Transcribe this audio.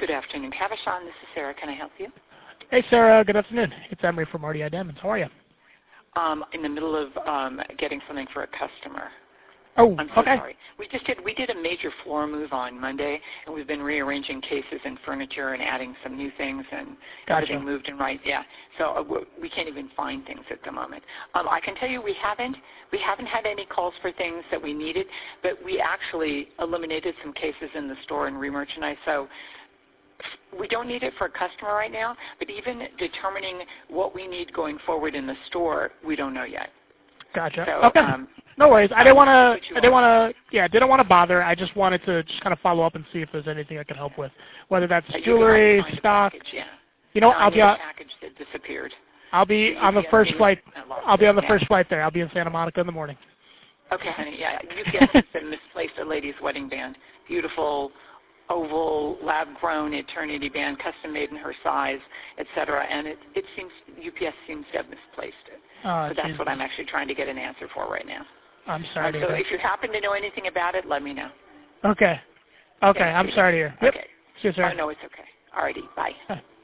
Good afternoon, Cavachon. This is Sarah. Can I help you? Hey, Sarah. Good afternoon. It's Emery from RDI Diamonds. How are you? In the middle of getting something for a customer. Oh, I'm so okay. sorry. We did a major floor move on Monday, and we've been rearranging cases and furniture and adding some new things, and everything moved and right. Yeah. So we can't even find things at the moment. I can tell you we haven't had any calls for things that we needed, but we actually eliminated some cases in the store and remerchandised. So we don't need it for a customer right now, but even determining what we need going forward in the store, we don't know yet. Gotcha. So, okay. No worries. I didn't want to bother. I just wanted to just kind of follow up and see if there's anything I could help with, whether that's jewelry, stock. Package, yeah. You know, I'll be package that disappeared. I'll be on the first flight. I'll be on the first flight there. I'll be in Santa Monica in the morning. Okay, honey. Yeah, UPS has been misplaced a lady's wedding band. Beautiful, oval, lab-grown eternity band, custom made in her size, etc. And it seems UPS seems to have misplaced it. So that's what I'm actually trying to get an answer for right now. I'm sorry to hear. So if you happen to know anything about it, let me know. Okay. I'm sorry to hear. Yep. Okay. See you, sir. No, it's okay. Alrighty. Bye.